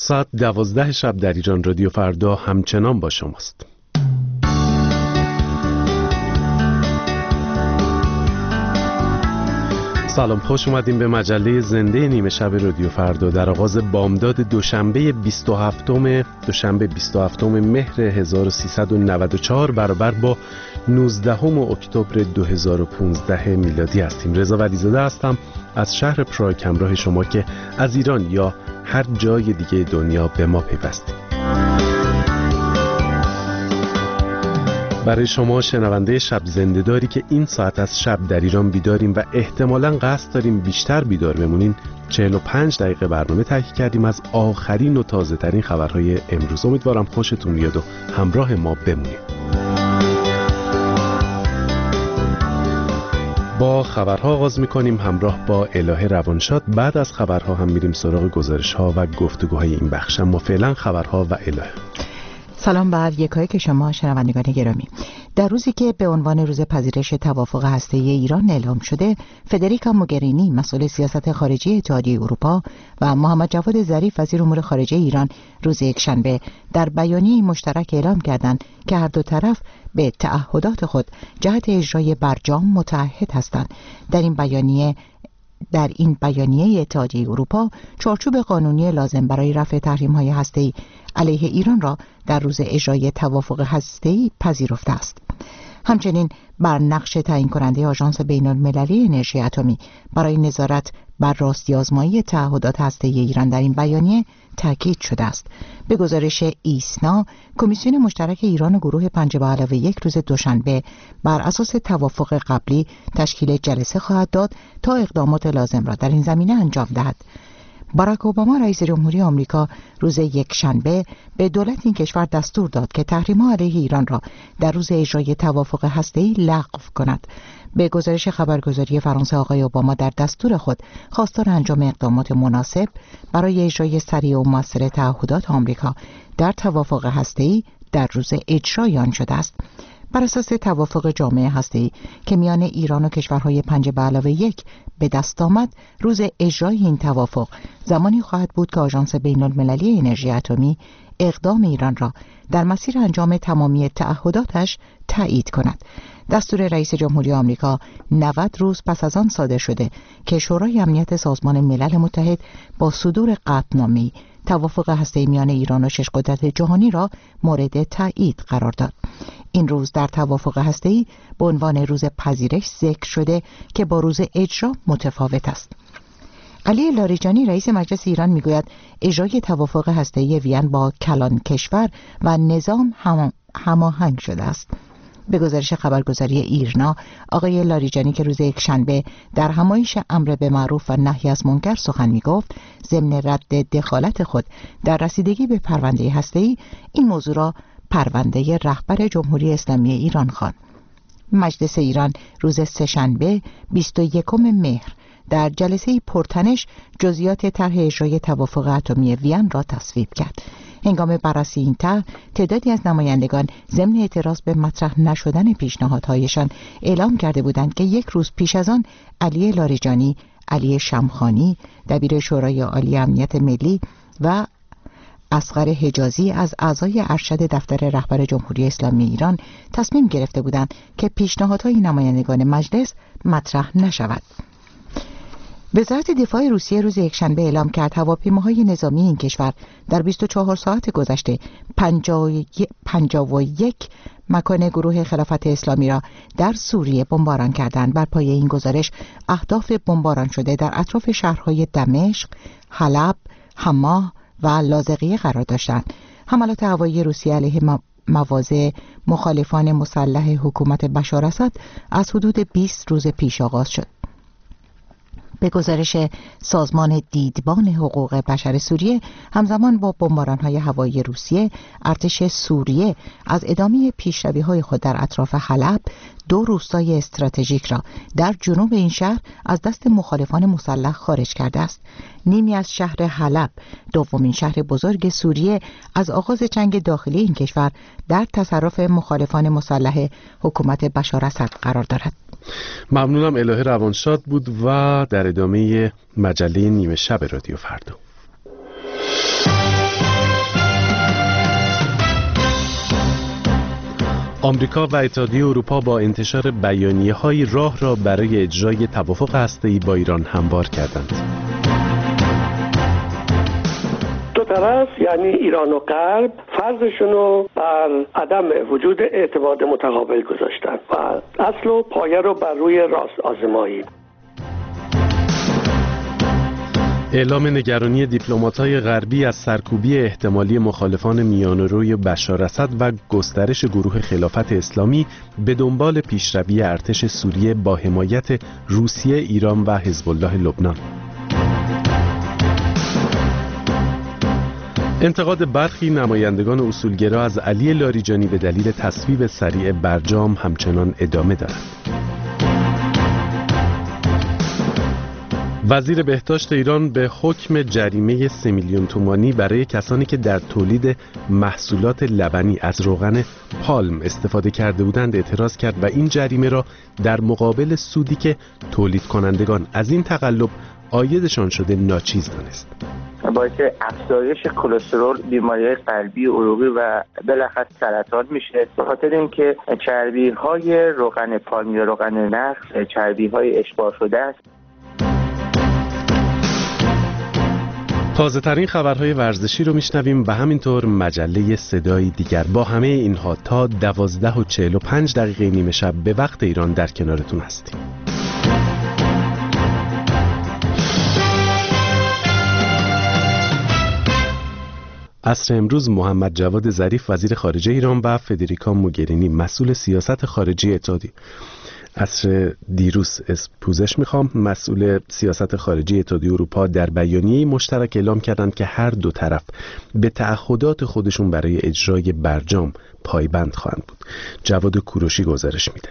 ساعت 12 شب در ایران رادیو فردا همچنان با شماست. سلام، خوش اومدیم به مجله زنده نیمه شب رادیو فردا در آغاز بامداد دوشنبه 27 مهر 1394 برابر با 19 اکتبر 2015 میلادی هستیم. رضا ولیزاده هستم از شهر پراگ، همراه شما که از ایران یا هر جای دیگه دنیا به ما پیوستیم. برای شما شنونده شب زنده داری که این ساعت از شب در ایران بیداریم و احتمالاً قصد داریم بیشتر بیدار بمونین، 45 دقیقه برنامه تهیه کردیم از آخرین و تازه ترین خبرهای امروز. امیدوارم خوشتون بیاد و همراه ما بمونید. با خبرها آغاز میکنیم همراه با الهه روانشاد. بعد از خبرها هم میریم سراغ گزارش‌ها و گفتگوهای این بخش. اما فعلا خبرها و الهه. سلام بر یکایک شما شنوندگان گرامی. در روزی که به عنوان روز پذیرش توافق هسته‌ای ایران اعلام شده، فدریکا موگرینی مسئول سیاست خارجی اتحادیه اروپا و محمد جواد ظریف وزیر امور خارجه ایران روز یکشنبه در بیانیه مشترک اعلام کردند که هر دو طرف به تعهدات خود جهت اجرای برجام متعهد هستند. در این بیانیه اتحادیه اروپا چارچوب قانونی لازم برای رفع تحریم‌های هسته‌ای علیه ایران را در روز اجرای توافق هسته‌ای پذیرفته است. همچنین بر نقش تعیین کننده آژانس بین‌المللی انرژی اتمی برای نظارت بر راستی‌آزمایی تعهدات هسته‌ای ایران در این بیانیه تاکید شده است. به گزارش ایسنا، کمیسیون مشترک ایران و گروه 5+1 روز دوشنبه بر اساس توافق قبلی تشکیل جلسه خواهد داد تا اقدامات لازم را در این زمینه انجام دهد. باراک اوباما رئیس جمهوری آمریکا روز یکشنبه به دولت این کشور دستور داد که تحریم‌ها علیه ایران را در روز اجرای توافق هسته‌ای لغو کند. به گزارش خبرگزاری فرانسه، آقای اوباما در دستور خود خواستار انجام اقدامات مناسب برای اجرای سریع و مؤثر تعهدات آمریکا در توافق هسته‌ای در روز اجرای آن شده است. بر اساس توافق جامع هسته‌ای که میان ایران و کشورهای 5+1 به دست آمد، روز اجرای این توافق زمانی خواهد بود که آژانس بین‌المللی انرژی اتمی اقدام ایران را در مسیر انجام تمامی تعهداتش تایید کند. دستور رئیس جمهوری آمریکا 90 روز پس از آن صادر شده که شورای امنیت سازمان ملل متحد با صدور قطعنامه‌ای توافق هسته‌ای میان ایران و 6 قدرت جهانی را مورد تایید قرار داد. این روز در توافق هسته‌ای به عنوان روز پذیرش ذکر شده که با روز اجرا متفاوت است. علی لاریجانی رئیس مجلس ایران میگوید اجرای توافق هسته‌ای وین با کلان کشور و نظام هماهنگ شده است. به گزارش خبرگزاری ایرنا، آقای لاریجانی که روز یکشنبه در همایش امر به معروف و نهی از منکر سخن میگفت، ضمن رد دخالت خود در رسیدگی به پرونده هسته‌ای این موضوع را پرونده رهبر جمهوری اسلامی ایران خواند. مجلس ایران روز سه‌شنبه 21 مهر در جلسه پرتنش جزئیات طرح اجرای توافق اتمی وین را تصویب کرد. هنگام بررسی این طرح، تعدادی از نمایندگان ضمن اعتراض به مطرح نشدن پیشنهادهایشان اعلام کرده بودند که یک روز پیش از آن علی لاریجانی، علی شمخانی دبیر شورای عالی امنیت ملی و اصغر حجازی از اعضای ارشد دفتر رهبر جمهوری اسلامی ایران تصمیم گرفته بودند که پیشنهادهای نمایندگان مجلس مطرح نشود. وزارت دفاع روسیه روز یکشنبه اعلام کرد هواپیماهای نظامی این کشور در 24 ساعت گذشته 51 مکان گروه خلافت اسلامی را در سوریه بمباران کردند. بر پایه این گزارش اهداف بمباران شده در اطراف شهرهای دمشق، حلب، حما و لاذقیه قرار داشتند. حملات هوایی روسیه علیه مواضع مخالفان مسلح حکومت بشار اسد از حدود 20 روز پیش آغاز شد. به گزارش سازمان دیدبان حقوق بشر سوریه، همزمان با بمباران‌های هوایی روسیه، ارتش سوریه از ادامه پیشروی‌های خود در اطراف حلب 2 روستای استراتژیک را در جنوب این شهر از دست مخالفان مسلح خارج کرده است. نیمی از شهر حلب، دومین شهر بزرگ سوریه، از آغاز جنگ داخلی این کشور در تصرف مخالفان مسلح حکومت بشار اسد قرار دارد. ممنونم. الهه روانشاد بود و در ادامه مجله نیمه شب رادیو فردا. آمریکا و اتحادیه اروپا با انتشار بیانیه‌های راه را برای اجرای توافق هسته‌ای با ایران هموار کردند. دو طرف یعنی ایران و غرب فرضشون رو بر عدم وجود اعتماد متقابل گذاشتن و اصل و پایه رو بر روی راست آزمایی. اعلام نگرانی دیپلمات‌های غربی از سرکوبی احتمالی مخالفان میانه‌روی بشار اسد و گسترش گروه خلافت اسلامی به دنبال پیشروی ارتش سوریه با حمایت روسیه، ایران و حزب الله لبنان. انتقاد برخی نمایندگان اصولگرا از علی لاریجانی به دلیل تصویب سریع برجام همچنان ادامه دارد. وزیر بهداشت ایران به حکم جریمه 3 میلیون تومانی برای کسانی که در تولید محصولات لبنی از روغن پالم استفاده کرده بودند اعتراض کرد و این جریمه را در مقابل سودی که تولید کنندگان از این تقلب عایدشان شده ناچیز دانست. باعث افزایش کلسترول، بیماری‌های قلبی، عروقی و بالاخره سرطان میشه، به خاطر اینکه چربی‌های روغن پالم یا روغن نخل چربی‌های اشباع شده است. تازه ترین خبرهای ورزشی رو میشنویم و همینطور مجله صدای دیگر. با همه اینها تا 12:45 نیمه شب به وقت ایران در کنارتون هستیم. عصر امروز محمد جواد ظریف وزیر خارجه ایران و فدریکا موگرینی مسئول سیاست خارجی اتحادیه عصر دیروز پوزش میخوام مسئول سیاست خارجی اتحادیه اروپا در بیانیه‌ای مشترک اعلام کردند که هر دو طرف به تعهدات خودشون برای اجرای برجام پایبند خواهند بود. جواد کوروشی گزارش میده.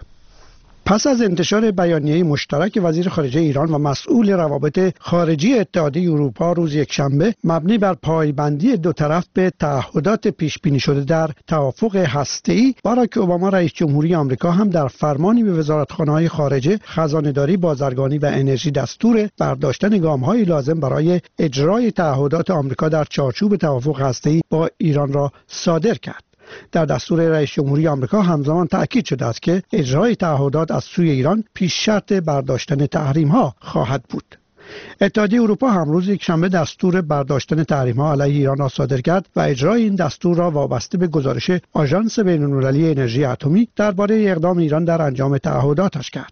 پس از انتشار بیانیه مشترک وزیر خارجه ایران و مسئول روابط خارجی اتحادیه اروپا روز یکشنبه مبنی بر پایبندی دو طرف به تعهدات پیش بینی شده در توافق هسته‌ای، باراک اوباما رئیس جمهوری آمریکا هم در فرمانی به وزارتخانه‌های خارجه، خزانه‌داری، بازرگانی و انرژی دستور برداشتن گام‌های لازم برای اجرای تعهدات آمریکا در چارچوب توافق هسته‌ای با ایران را صادر کرد. در دستور رئیس جمهوری آمریکا همزمان تأکید شده است که اجرای تعهدات از سوی ایران پیش شرط برداشتن تحریم‌ها خواهد بود. اتحادیه اروپا هم روز یکشنبه دستور برداشتن تحریم‌ها علیه ایران را صادر کرد و اجرای این دستور را وابسته به گزارش آژانس بین‌المللی انرژی اتمی درباره اقدام ایران در انجام تعهداتش کرد.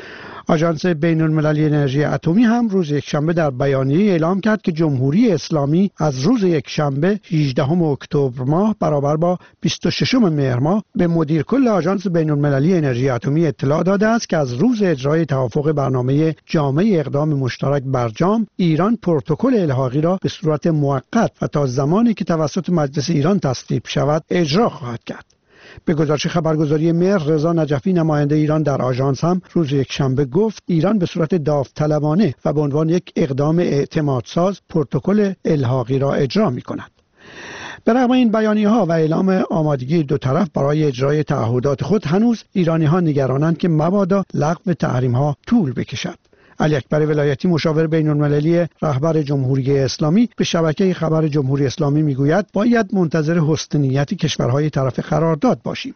آژانس بین‌المللی انرژی اتمی هم روز یکشنبه در بیانیه اعلام کرد که جمهوری اسلامی از روز یکشنبه 18 اکتبر ماه برابر با 26 مهر ماه به مدیر کل آژانس بین‌المللی انرژی اتمی اطلاع داده است که از روز اجرای توافق برنامه جامع اقدام مشترک برجام، ایران پروتکل الحاقی را به صورت موقت و تا زمانی که توسط مجلس ایران تصویب شود اجرا خواهد کرد. به گزارش خبرگزاری مهر، رضا نجفی نماینده ایران در آژانس هم روز یکشنبه گفت ایران به صورت داوطلبانه و به عنوان یک اقدام اعتمادساز پروتکل الحاقی را اجرا می‌کند. برغم این بیانیه‌ها و اعلام آمادگی دو طرف برای اجرای تعهدات خود، هنوز ایرانی‌ها نگرانند که مبادا لغو تحریم‌ها طول بکشد. علی اکبر ولایتی مشاور بین‌المللی رهبر جمهوری اسلامی به شبکه خبر جمهوری اسلامی میگوید باید منتظر حسن نیت کشورهای طرف قرارداد باشیم.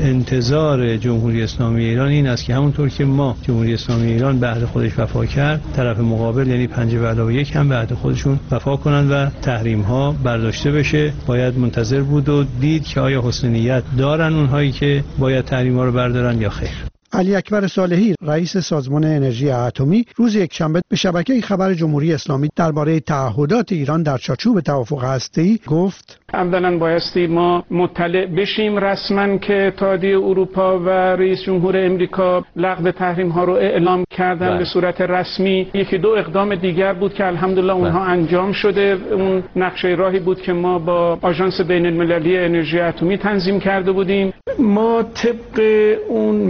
انتظار جمهوری اسلامی ایران این است که همونطور که ما جمهوری اسلامی ایران به عهد خودش وفا کرد، طرف مقابل یعنی 5+1 هم به عهد خودشون وفا کنند و تحریم ها برداشته بشه. باید منتظر بود و دید که آیا حسن نیت دارن اونهایی که باید تحریم ها رو بردارن یا خیر. علی اکبر صالحی رئیس سازمان انرژی اتمی روز یکشنبه به شبکه خبر جمهوری اسلامی درباره تعهدات ایران در چارچوب توافق هسته‌ای گفت: اولا بایستی ما مطلع بشیم رسما که اتحادیه اروپا و رئیس جمهور امریکا لغو تحریم ها رو اعلام کردن به صورت رسمی. یکی دو اقدام دیگر بود که الحمدلله اونها انجام شده. اون نقشه راهی بود که ما با آژانس بین المللی انرژی اتمی تنظیم کرده بودیم. ما طبق اون مفاد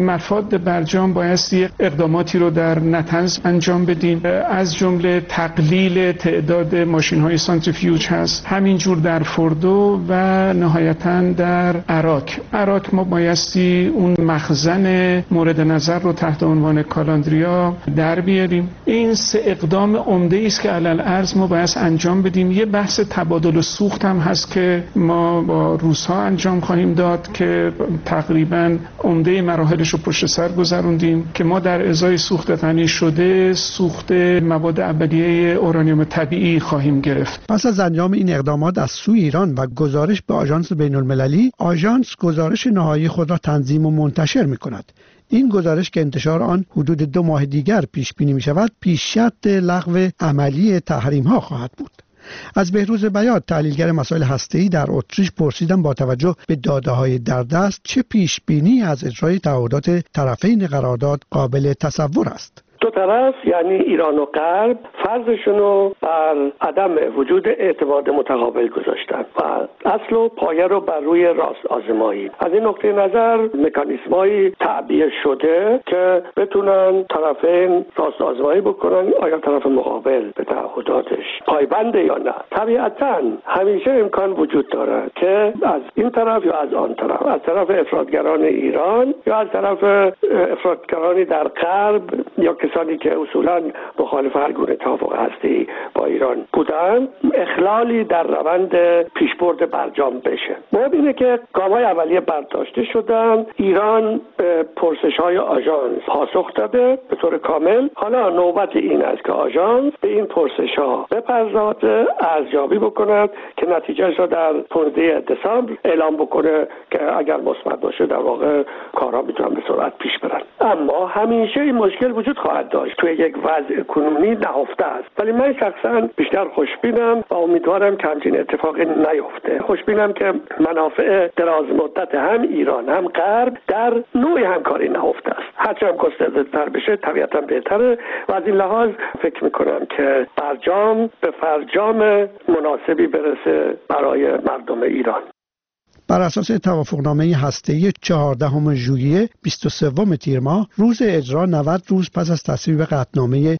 ضد برجام بایستی اقداماتی رو در نطنز انجام بدیم، از جمله تقلیل تعداد ماشین‌های سانتریفیوژ هست، همینجور در فوردو و نهایتاً در عراق ما بایستی اون مخزن مورد نظر رو تحت عنوان کالاندریا در بیاریم. این سه اقدام عمده است که علالعرض ما باید انجام بدیم. یه بحث تبادل سوخت هم هست که ما با روس‌ها انجام خواهیم داد که تقریباً عمده مراحلش رو پشت سر گذروندیم که ما در ازای سوخت غنی شده سوخت مواد اولیه اورانیوم طبیعی خواهیم گرفت. پس از انجام این اقدامات از سوی ایران و گزارش به آژانس بین‌المللی، آژانس گزارش نهایی خود را تنظیم و منتشر می‌کند. این گزارش که انتشار آن حدود 2 ماه دیگر پیش بینی می‌شود، پیش شرط لغو عملی تحریم‌ها خواهد بود. از بهروز بیات، تحلیلگر مسائل هسته‌ای در اتریش، پرسیدم با توجه به داده‌های در دست چه پیش بینی از اجرای تعهدات طرفین قرارداد قابل تصور است. دو طرف یعنی ایران و غرب فرضشون رو بر عدم وجود اعتماد متقابل گذاشتن و اصل و پایه رو بر روی راست آزمایی. از این نقطه نظر مکانیزم‌های تعبیه شده که بتونن طرفین راست آزمایی بکنن آیا طرف مقابل به تعهداتش پایبنده یا نه. طبیعتاً همیشه امکان وجود داره که از این طرف یا از آن طرف، از طرف افراطگران ایران یا از طرف افراطگرانی در غرب یا کسانی که اصولاً مخالف هر گونه توافق هستی با ایران بودن، اخلالی در روند پیشبرد برجام بشه. مهم اینه که گام‌های اولیه برداشته شدن، ایران به پرسش‌های آژانس پاسخ داده به طور کامل. حالا نوبت این است که آژانس به این پرسش‌ها بپردازه، ارزیابی بکند که نتیجهش را در 15 دسامبر اعلام بکنه که اگر مثبت باشه در واقع کارها میتونن به سرعت پیش برن. اما همیشه این مشکل وجود خواهد داشت، توی یک وضع کنونی نهفته است. ولی من شخصا بیشتر خوشبینم و امیدوارم که همچین اتفاقی نیفته. خوشبینم که منافع دراز مدت هم ایران هم غرب در نوع همکاری نهفته است. هرچه هم گسترده‌تر بشه طبیعتا بهتره و از این لحاظ فکر میکنم که برجام به فرجام مناسبی برسه برای مردم ایران. بر اساس توافقنامه هسته‌ای 14 ژوئیه 23 تیر ماه، روز اجرا 90 روز پس از تصویب قطعنامه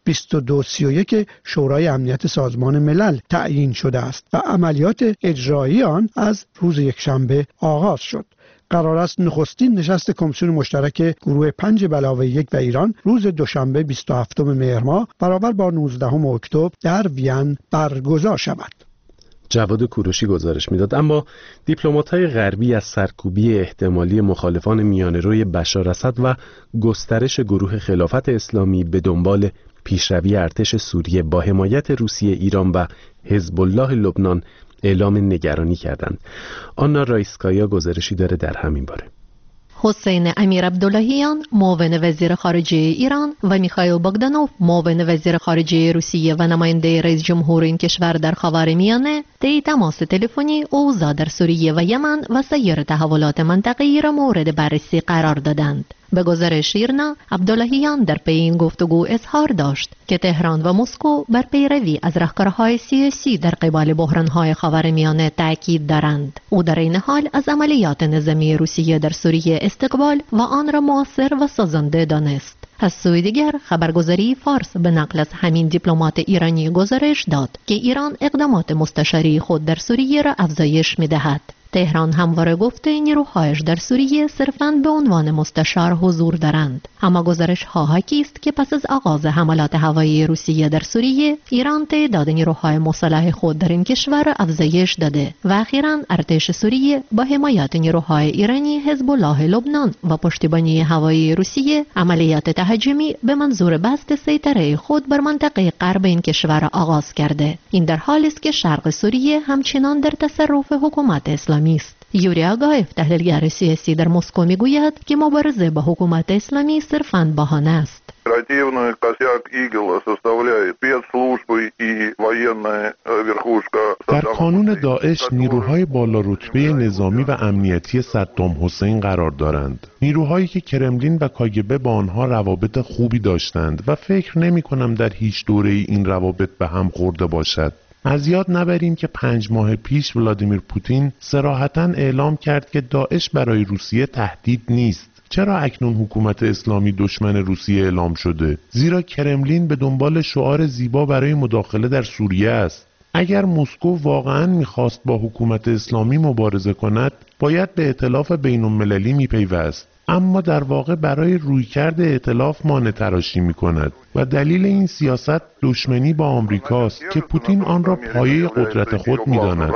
2231 شورای امنیت سازمان ملل تعیین شده است و عملیات اجرایی آن از روز یکشنبه آغاز شد. قرار است نخستین نشست کمیسیون مشترک گروه 5+1 و ایران روز دوشنبه 27 مهر ماه برابر با 19 اکتبر در وین برگزار شود. جواد کوروشی گزارش میداد. اما دیپلمات‌های غربی از سرکوبی احتمالی مخالفان میانه‌روی بشار اسد و گسترش گروه خلافت اسلامی به دنبال پیشروی ارتش سوریه با حمایت روسیه، ایران و حزب الله لبنان اعلام نگرانی کردند. آنا رایسکایا گزارشی داره در همین باره. حسین امیر عبداللهیان معاون وزیر خارجه ایران و میخائیل باگدانوف معاون وزیر خارجه روسیه و نماینده رئیس جمهور این کشور در خاورمیانه طی تماس تلفنی اوضاع در سوریه و یمن و سایر تحولات منطقه‌ای را مورد بررسی قرار دادند. به گزارش ایرنا، عبداللهیان در پی این گفتگو اظهار داشت که تهران و مسکو بر پیروی از راهکارهای سیاسی در قبال بحران‌های خاورمیانه تاکید دارند. او در این حال از عملیات نظامی روسیه در سوریه استقبال و آن را مؤثر و سازنده دانست. از سوی دیگر خبرگزاری فارس به نقل از همین دیپلمات ایرانی گزارش داد که ایران اقدامات مستشاری خود در سوریه را افزایش می‌دهد. تهران همواره گفته نیروهایش در سوریه صرفاً به عنوان مستشار حضور دارند. اما گزارش ها حاکی است که پس از آغاز حملات هوایی روسیه در سوریه، ایران تعداد نیروهای مسلح خود در این کشور را افزایش داده و اخیراً ارتش سوریه با حمایت نیروهای ایرانی، حزب الله لبنان و پشتیبانی هوایی روسیه عملیات تهاجمی به منظور بست سیطره خود بر منطقه غرب این کشور آغاز کرده. این در حالی است که شرق سوریه همچنان در تصرف حکومت اسلامی است. یوری آگایف، تحلیلگر سیاسی در مسکو، میگوید که مبارزه با حکومت اسلامی صرفاً بهانه است. در کانون داعش نیروهای بالا رتبه نظامی و امنیتی صدام حسین قرار دارند. نیروهایی که کرملین و کاگبه با آنها روابط خوبی داشتند و فکر نمی کنم در هیچ دوره‌ای این روابط به هم خورده باشد. از یاد نبریم که 5 ماه پیش ولادیمیر پوتین صراحتاً اعلام کرد که داعش برای روسیه تهدید نیست. چرا اکنون حکومت اسلامی دشمن روسیه اعلام شده؟ زیرا کرملین به دنبال شعار زیبا برای مداخله در سوریه است. اگر مسکو واقعاً می‌خواست با حکومت اسلامی مبارزه کند، باید به ائتلاف بین‌المللی می‌پیوست. اما در واقع برای رویکرد ائتلاف مانع تراشی می‌کند و دلیل این سیاست دشمنی با آمریکاست که پوتین آن را پایه قدرت خود می‌داند.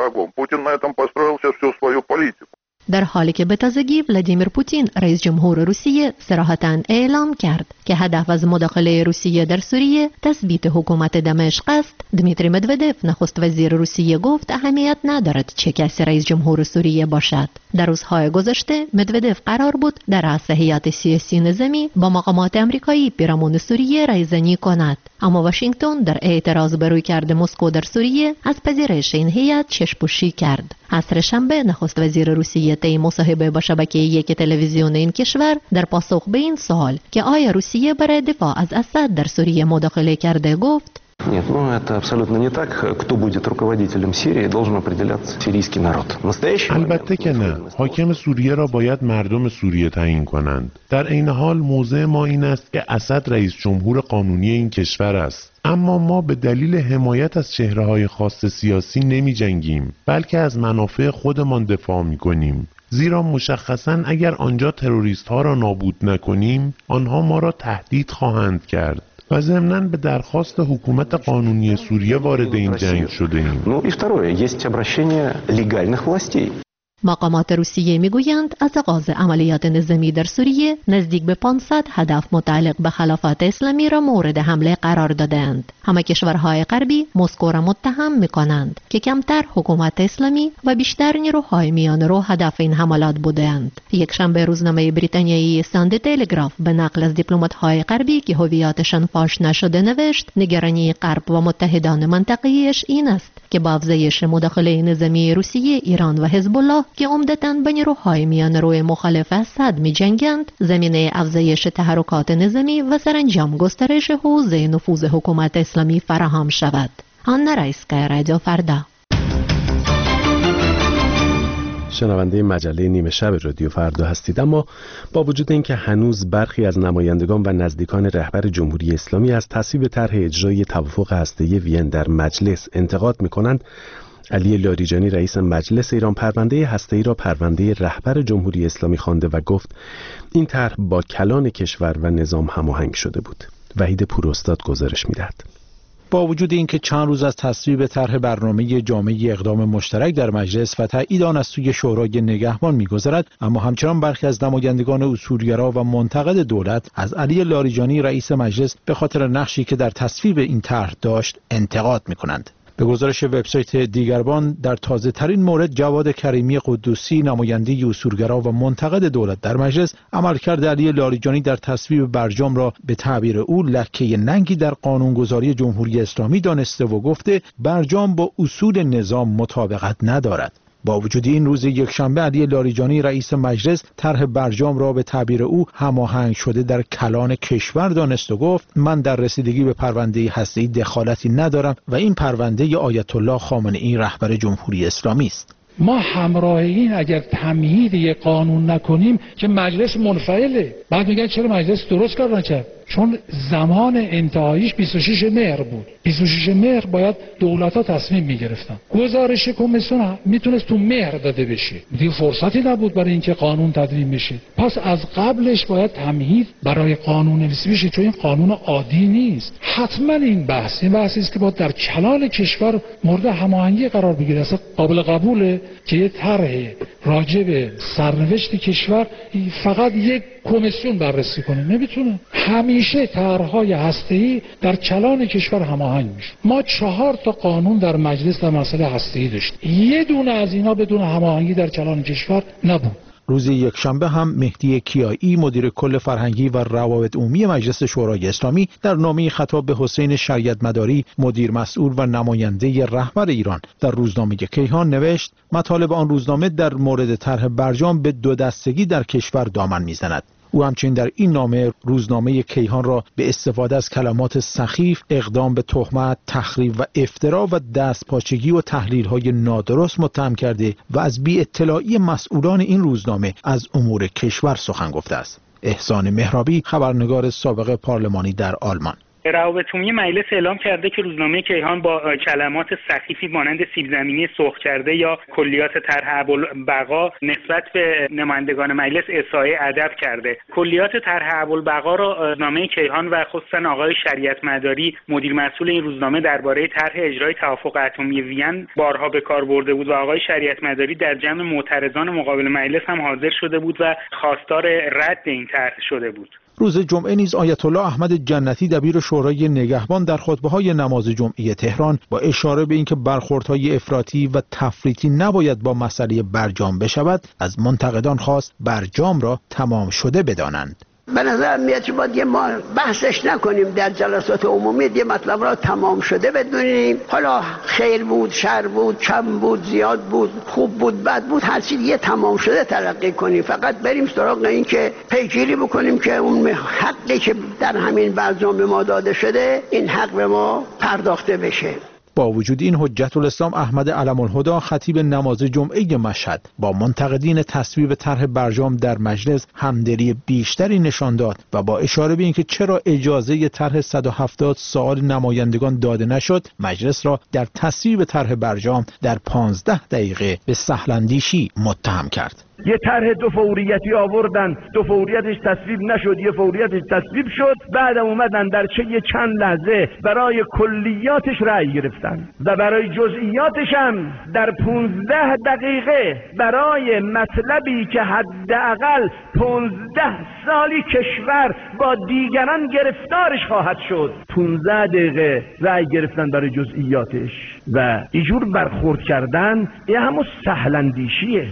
در حالی که به تازگی ولادیمیر پوتین رئیس جمهور روسیه صراحتاً اعلام کرد که هدف از مداخله روسیه در سوریه تثبیت حکومت دمشق است، دمیتری مدودف نخست وزیر روسیه گفت اهمیت ندارد چه کسی رئیس جمهور سوریه باشد. در روزهای گذشته مدودف قرار بود در رأس هیئت سیاسی نظامی با مقامات آمریکایی پیرامون سوریه رایزنی کند، اما واشنگتن در اعتراض به رویکرد مسکو در سوریه از پذیرش این هیئت چشم‌پوشی کرد. عصر شنبه نخست وزیر روسیه طی مصاحبه با شبکه یک تلویزیون این کشور در پاسخ به این سوال که آیا روسیه برای دفاع از اسد در سوریه مداخله کرده گفت: Нет, это абсолютно не так. Кто будет руководителем Сирии, должен определяться сирийский народ. البته که نه. حاکم سوریه را باید مردم سوریه تعیین کنند. در عین حال موضع ما این است که اسد رئیس جمهور قانونی این کشور است. اما ما به دلیل حمایت از چهره‌های خاص سیاسی نمی جنگیم، بلکه از منافع خودمان دفاع می کنیم. زیرا مشخصاً اگر آنجا تروریست ها را نابود نکنیم، آنها ما را تهدید خواهند کرد. و ضمناً به درخواست حکومت قانونی سوریه وارد این جنگ شده ایم. Ну и второе, есть обращение легальных властей. مقامات روسیه میگویند از آغاز عملیات نظامی در سوریه نزدیک به 500 هدف متعلق به خلافت اسلامی را مورد حمله قرار دادند. همه کشورهای غربی مسکو را متهم میکنند که کمتر حکومت اسلامی و بیشتر نیروهای میانرو هدف این حملات بودند. یک شنبه روزنامه بریتانیایی ساندی تلگراف به نقل از دیپلمات‌های غربی که هویتشان فاش نشده نوشت: نگرانی غرب و متحدان منطقه‌ایش این است که با افزایش مداخله نظامی روسیه، ایران و حزب الله که عمدتاً به نیروهای میانروی مخالف اسد می‌جنگند، زمینه افزایش تحرکات نظامی و سرانجام گسترش حوزه نفوذ حکومت اسلامی فراهم شود. آنا رایسکا، رادیو فردا. شنونده مجله نیمه شب رادیو فردا هستید. اما با وجود اینکه هنوز برخی از نمایندگان و نزدیکان رهبر جمهوری اسلامی از تصویب طرح اجرای توافق هسته‌ای وین در مجلس انتقاد می‌کنند، علی لاریجانی رئیس مجلس ایران پرونده هسته‌ای را پرونده رهبر جمهوری اسلامی خوانده و گفت این طرح با کلان کشور و نظام هماهنگ شده بود. وحید پوراستاد گزارش می‌دهد. با وجود اینکه چند روز از تصویب طرح برنامه جامعه اقدام مشترک در مجلس و تایید آن از سوی شورای نگهبان می‌گذرد، اما همچنان برخی از نمایندگان اصولگرا و منتقد دولت از علی لاریجانی رئیس مجلس به خاطر نقشی که در تصویب این طرح داشت انتقاد می‌کنند. به گزارش وبسایت دیگربان، در تازه ترین مورد جواد کریمی قدوسی نماینده اصولگرا و منتقد دولت در مجلس عملکرد علی لاریجانی در تصویب برجام را به تعبیر او لکه ننگی در قانونگذاری جمهوری اسلامی دانسته و گفته برجام با اصول نظام مطابقت ندارد. با وجود این روز یکشنبه علی لاریجانی رئیس مجلس طرح برجام را به تعبیر او هماهنگ شده در کلان کشور دانست و گفت من در رسیدگی به پرونده هسته‌ای دخالتی ندارم و این پرونده آیت الله خامنه‌ای رهبر جمهوری اسلامی است. ما همراه این اگر تمهید یک قانون نکنیم که مجلس منفعله. بعد میگن چرا مجلس درست کار نکرد؟ چون زمان انتهاییش 26 مهر بود. 26 مهر باید دولت‌ها تصمیم می‌گرفتن. گزارش کمیسیون میتونست تو مهر داده بشه. دیگه فرصتی نبود برای اینکه قانون تدوین بشه. پس از قبلش باید تمهید برای قانون نویسی بشه، چون این قانون عادی نیست. حتما این بحثی است که باید در کلان کشور مورد هماهنگی قرار بگیره. اصلا قابل قبوله که یه طرح راجع به سرنوشت کشور فقط یک کمیسیون بررسی کنه؟ نمیتونه. همیشه طرح‌های هسته‌ای در کلان کشور هماهنگ میشه. ما 4 تا قانون در مجلس در مسئله هسته‌ای داشتیم. یه دونه از اینا بدون هماهنگی در کلان کشور نبود. روز یکشنبه هم مهدی کیایی مدیر کل فرهنگی و روابط عمومی مجلس شورای اسلامی در نامه خطاب به حسین شریعت مداری مدیر مسئول و نماینده رهبر ایران در روزنامه کیهان نوشت مطالب آن روزنامه در مورد طرح برجام به دو دستگی در کشور دامن میزند. او همچنین در این نامه روزنامه کیهان را به استفاده از کلمات سخیف، اقدام به تهمت، تخریب و افترا و دستپاچگی و تحلیل‌های نادرست متهم کرده و از بی‌اطلاعی مسئولان این روزنامه از امور کشور سخن گفته است. احسان مهرابی، خبرنگار سابق پارلمانی در آلمان. روابط عمومی مجلس اعلام کرده که روزنامه کیهان با کلمات سخیفی مانند سیب زمینی سرخ کرده یا کلیات طرح ابوالبقا نسبت به نمایندگان مجلس اساءه ادب کرده. کلیات طرح ابوالبقا را روزنامه کیهان و خصوصا آقای شریعت مداری مدیر مسئول این روزنامه درباره طرح اجرای توافق اتمی وین بارها به کار برده بود و آقای شریعت مداری در جمع معترضان مقابل مجلس هم حاضر شده بود و خواستار رد این طرح شده بود. روز جمعه نیز آیت الله احمد جنتی دبیر شورای نگهبان در خطبه‌های نماز جمعه تهران با اشاره به اینکه برخوردهای افراطی و تفریطی نباید با مسئله برجام بشود، از منتقدان خواست برجام را تمام شده بدانند. به نظر میاد که باید ما بحثش نکنیم در جلسات عمومی، یه مطلب را تمام شده بدونیم. حالا خیر بود، شر بود، کم بود، زیاد بود، خوب بود، بد بود، هر چیز یه تمام شده تلقی کنیم. فقط بریم سراغ این که پیگیری بکنیم که اون حقی که در همین برجام به ما داده شده این حق به ما پرداخته بشه. با وجود این حجت الاسلام احمد علم الهدی خطیب نماز جمعه مشهد با منتقدین تصویب طرح برجام در مجلس همدلی بیشتری نشان داد و با اشاره به اینکه چرا اجازه طرح 170 سوال نمایندگان داده نشد، مجلس را در تصویب طرح برجام در 15 دقیقه به سهلاندیشی متهم کرد. یه طرح دو فوریتی آوردن، دو فوریتش تصویب نشد، یه فوریتش تصویب شد، بعدم اومدن در چند لحظه برای کلیاتش رأی گرفتن و برای جزئیاتش هم در 15 دقیقه برای مطلبی که حداقل 15 سالی کشور با دیگران گرفتارش خواهد شد 15 دقیقه رأی گرفتن برای جزئیاتش و اینجور برخورد کردن این همون سهلاندیشیه.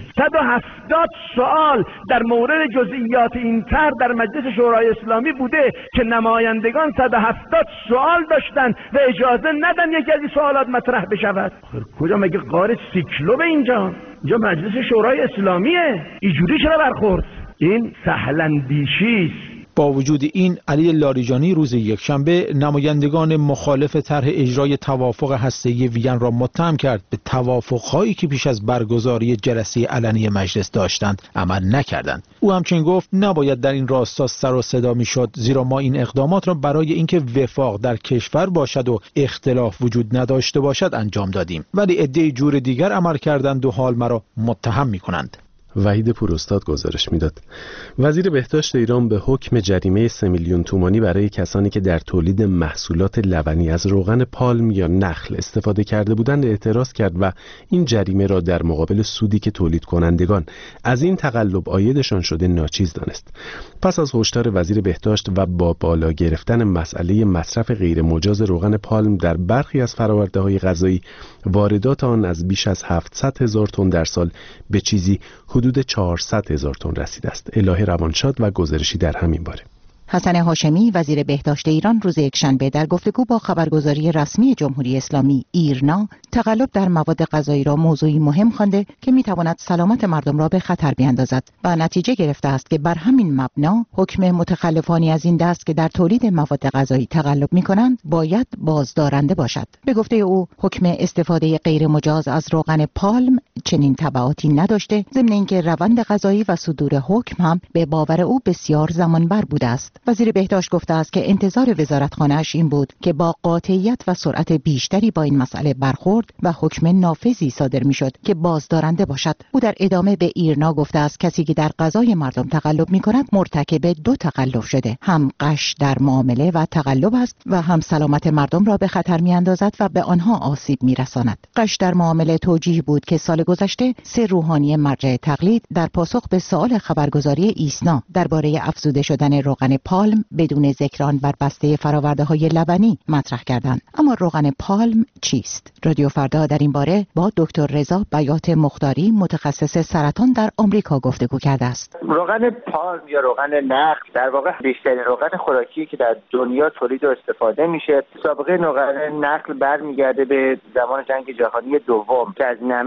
170 سوال در مورد جزئیات این طرح در مجلس شورای اسلامی بوده که نمایندگان 170 سوال داشتن و اجازه ندن یکی از این سوالات مطرح بشود. کجا مگه غار سیکلو به اینجا مجلس شورای اسلامیه؟ اینجوری چرا برخورد؟ این سهلاندیشی است. با وجود این، علی لاریجانی روز یکشنبه نمایندگان مخالف طرح اجرای توافق هسته‌ای وین را متهم کرد به توافق‌هایی که پیش از برگزاری جلسه علنی مجلس داشتند عمل نکردند. او همچنین گفت نباید در این راستا سر و صدا میشد، زیرا ما این اقدامات را برای اینکه وفاق در کشور باشد و اختلاف وجود نداشته باشد انجام دادیم، ولی عده‌ای جور دیگر عمل کردند و حال مرا متهم می‌کنند. وحید پوراستاد گزارش میداد. وزیر بهداشت ایران به حکم جریمه 3 میلیون تومانی برای کسانی که در تولید محصولات لبنی از روغن پالم یا نخل استفاده کرده بودند اعتراض کرد و این جریمه را در مقابل سودی که تولید کنندگان از این تقلب عایدشان شده ناچیز دانست. پس از هشدار وزیر بهداشت و با بالا گرفتن مسئله مصرف غیر مجاز روغن پالم در برخی از فرآورده‌های غذایی، واردات آن از بیش از 700,000 تن در سال به چیزی حدود 400,000 تن رسیده است. الهه روانشاد و گزارشی در همین باره. حسن هاشمی وزیر بهداشت ایران روز یکشنبه در گفتگو با خبرگزاری رسمی جمهوری اسلامی ایرنا تقلب در مواد غذایی را موضوعی مهم خوانده که میتواند سلامت مردم را به خطر بیاندازد و نتیجه گرفته است که بر همین مبنا حکم متخلفانی از این دست که در تولید مواد غذایی تقلب میکنند باید بازدارنده باشد. به گفته او حکم استفاده غیر مجاز از روغن پالم چنین تبعاتی نداشته، ضمن اینکه روند قضایی و صدور حکم هم به باور او بسیار زمانبر بوده است. وزیر بهداشت گفته است که انتظار وزارتخانه‌اش این بود که با قاطعیت و سرعت بیشتری با این مسئله برخورد و حکم نافذی صادر میشد که بازدارنده باشد. او در ادامه به ایرنا گفته است کسی که در غذای مردم تقلب می‌کند مرتکب دو تقلب شده، هم غش در معامله و تقلب است و هم سلامت مردم را به خطر می‌اندازد و به آنها آسیب می‌رساند. غش در معامله توجیه بود که سال گذشته 3 روحانی مرجع تقلید در پاسخ به سوال خبرگزاری ایسنا درباره افزوده شدن روغن پالم بدون ذکر آن بر بسته فرآورده‌های لبنی مطرح کردند. اما روغن پالم چیست؟ رادیو فردا در این باره با دکتر رضا بیات مختاری متخصص سرطان در آمریکا گفتگو کرده است. روغن پالم یا روغن نخل در واقع بیشترین روغن خوراکی که در دنیا تولید و استفاده میشه. سابقه روغن نخل برمیگرده به زمان جنگ جهانی دوم که از نمک اسید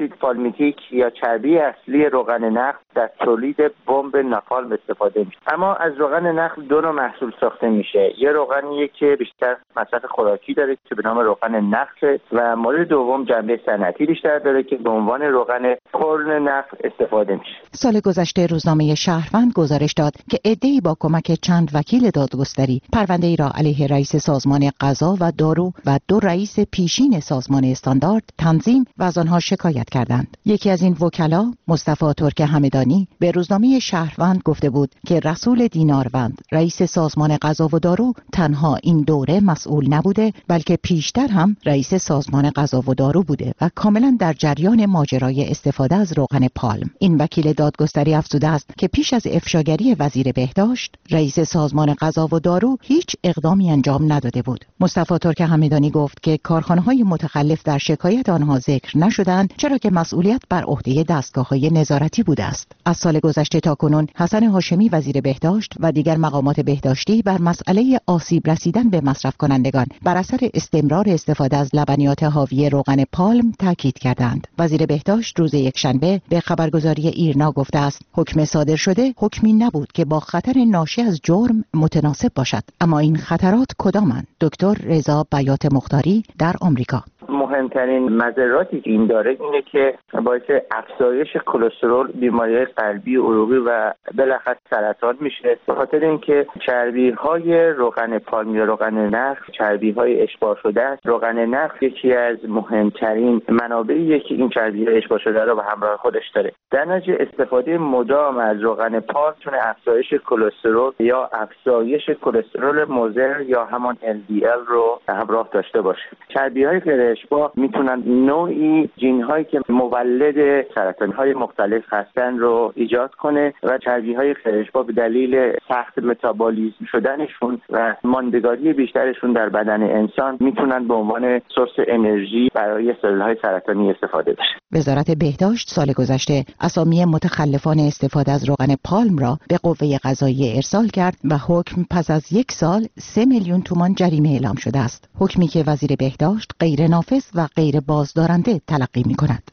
اسید پالمیتیک یا چربی اصلی روغن نخل در تولید بمب ناپالم استفاده میشه. اما از روغن نخل دو نوع محصول ساخته میشه. یه روغنیه که بیشتر مصرف خوراکی داره که به نام روغن نخل و مورد دوم جنبه صنعتی بیشتر داره که به عنوان روغن کرن نخل استفاده میشه. سال گذشته روزنامه شهروند گزارش داد که عده‌ای با کمک چند وکیل دادگستری پرونده‌ای را علیه رئیس سازمان غذا و دارو و دو رئیس پیشین سازمان استاندارد تنظیم و از آنها شکایت کردند. یکی از این وکلا، مصطفی ترک همدانی، به روزنامه شهروند گفته بود که رسول دیناروند، رئیس سازمان غذا و دارو، تنها این دوره مسئول نبوده بلکه پیشتر هم رئیس سازمان غذا و دارو بوده و کاملا در جریان ماجرای استفاده از روغن پالم. این وکیل دادگستری افزوده است که پیش از افشاگری وزیر بهداشت، رئیس سازمان غذا و دارو هیچ اقدامی انجام نداده بود. مصطفی ترک همدانی گفت که کارخانه‌های متخلف در شکایت آنها ذکر نشدند چرا که مسئولیت بر عهده دستگاه‌های نظارتی بوده است. از سال گذشته تا کنون حسن هاشمی وزیر بهداشت و دیگر مقامات بهداشتی بر مسئله آسیب رسیدن به مصرف کنندگان بر اثر استمرار استفاده از لبنیات حاوی روغن پالم تاکید کردند. وزیر بهداشت روز یکشنبه به خبرگزاری ایرنا گفته است حکم صادر شده حکمی نبود که با خطر ناشی از جرم متناسب باشد. اما این خطرات کدامند؟ دکتر رضا بیات مختاری در آمریکا: مهمترین مضراتی که این داره اینه که باعث افزایش کلسترول، بیماری قلبی، عروقی و بالاخره سرطان میشه، به خاطر اینکه چربی‌های روغن پالم یا روغن نخل چربی‌های اشباع شده است. روغن نخل یکی از مهمترین منابعیه که این چربی‌های اشباع شده رو به همراه خودش داره. در نتیجه استفاده مدام از روغن پالم میتونه افزایش کلسترول یا افزایش کلسترول مضر یا همان LDL رو همراه داشته باشه. چربی‌های غیر اشباع میتونن نوعی ژن‌هایی که مولد سرطان‌های مختلف هستن رو ایجاد کنه و چربی‌های غیر اشباع به دلیل سخت متابولیسم شدنشون و ماندگاری بیشترشون در بدن انسان میتونن به عنوان سورس انرژی برای سلول‌های سرطانی استفاده بشه. وزارت بهداشت سال گذشته اسامی متخلفان استفاده از روغن پالم را به قوه قضاییه ارسال کرد و حکم پس از 1 سال 3 میلیون تومان جریمه اعلام شده است. حکمی که وزیر بهداشت غیر نافذ و غیر بازدارنده تلقی می کند.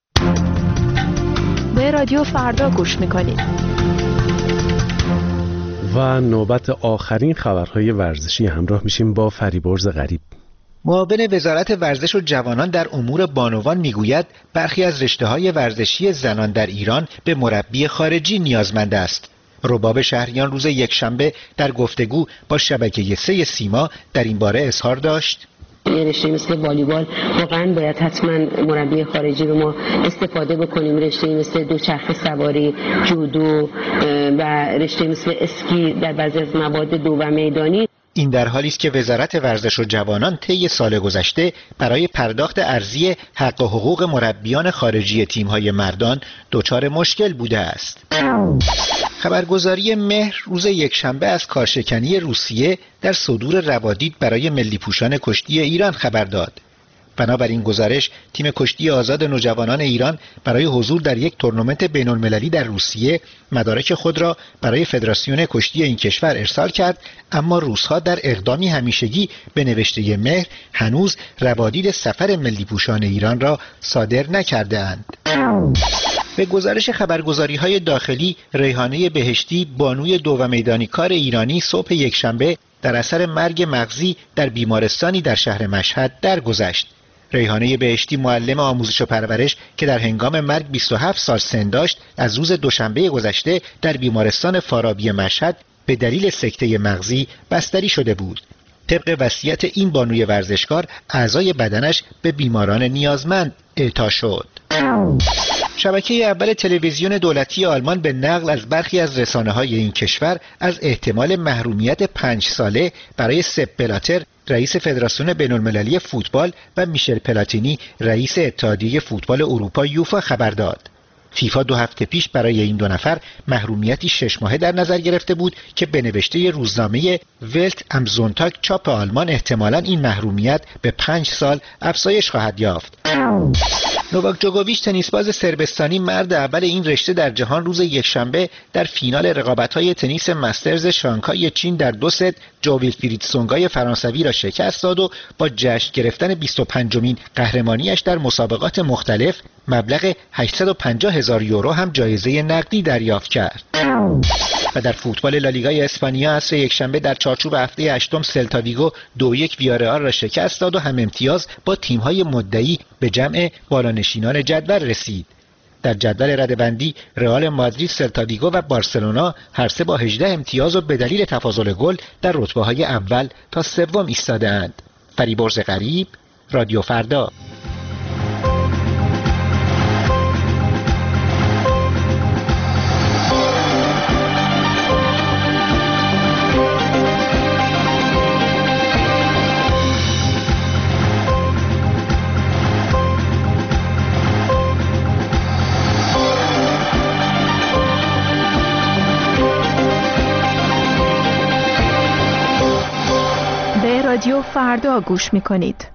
به رادیو فردا گوش می کنید. و نوبت آخرین خبرهای ورزشی همراه میشیم با فریبرز غریب. معاون وزارت ورزش و جوانان در امور بانوان میگوید برخی از رشته‌های ورزشی زنان در ایران به مربی خارجی نیازمند است. رباب شهریان روز یکشنبه در گفتگو با شبکه 3 سیما در این باره اظهار داشت: رشته مثل والیبال واقعا باید حتما مربی خارجی رو ما استفاده بکنیم. رشته مثل دوچرخه سواری، جودو و رشته مثل اسکی در بعضی از مواد دو و میدانی. این در حالی است که وزارت ورزش و جوانان طی سال گذشته برای پرداخت ارزی حق و حقوق مربیان خارجی تیم‌های مردان دچار مشکل بوده است. خبرگزاری مهر روز یکشنبه از کارشکنی روسیه در صدور روادید برای ملی پوشان کشتی ایران خبر داد. بنابراین گزارش، تیم کشتی آزاد نوجوانان ایران برای حضور در یک تورنمنت بین‌المللی در روسیه مدارک خود را برای فدراسیون کشتی این کشور ارسال کرد، اما روس‌ها در اقدامی همیشگی به نوشته مهر هنوز روادید سفر ملی پوشان ایران را صادر نکرده‌اند. به گزارش خبرگزاری‌های داخلی، ریحانه بهشتی، بانوی دو و میدانیکار ایرانی صبح یکشنبه در اثر مرگ مغزی در بیمارستانی در شهر مشهد درگذشت. ریحانه بهشتی، معلم آموزش و پرورش که در هنگام مرگ 27 سال سن داشت، از روز دوشنبه گذشته در بیمارستان فارابی مشهد به دلیل سکته مغزی بستری شده بود. طبق وصیت این بانوی ورزشکار، اعضای بدنش به بیماران نیازمند اعطا شد. شبکه اول تلویزیون دولتی آلمان به نقل از برخی از رسانه‌های این کشور از احتمال محرومیت 5 ساله برای سپ بلاتر، رئیس فدراسیون بین‌المللی فوتبال، و میشل پلاتینی، رئیس اتحادیه فوتبال اروپا یوفا خبر داد. فیفا 2 هفته پیش برای این دو نفر محرومیتی 6 ماهه در نظر گرفته بود که به نوشته روزنامه ولت ام زونتاگ چاپ آلمان احتمالاً این محرومیت به 5 سال افزایش خواهد یافت. نوواک جوکوویچ، تنیسباز صربستانی، مرد اول این رشته در جهان، روز یکشنبه در فینال رقابت‌های تنیس مسترز شانگهای چین در 2 ست جو ویلفرید سونگای فرانسوی را شکست داد و با جشن گرفتن 25مین قهرمانیش در مسابقات مختلف مبلغ 850,000 یورو هم جایزه نقدی دریافت کرد. و در فوتبال لالیگای اسپانیا عصر یکشنبه در چارچوب هفته هشتم سلتا ویگو 2-1 ویارئال را شکست داد و هم امتیاز با تیم‌های مدعی به جمع بالانشینان جدول رسید. در جدول رده‌بندی رئال مادرید، سلتا ویگو و بارسلونا هر سه با 18 امتیاز و به دلیل تفاضل گل در رتبه‌های اول تا سوم ایستاده‌اند. فریبرز غریب، رادیو فردا. رادیو فردا گوش میکنید.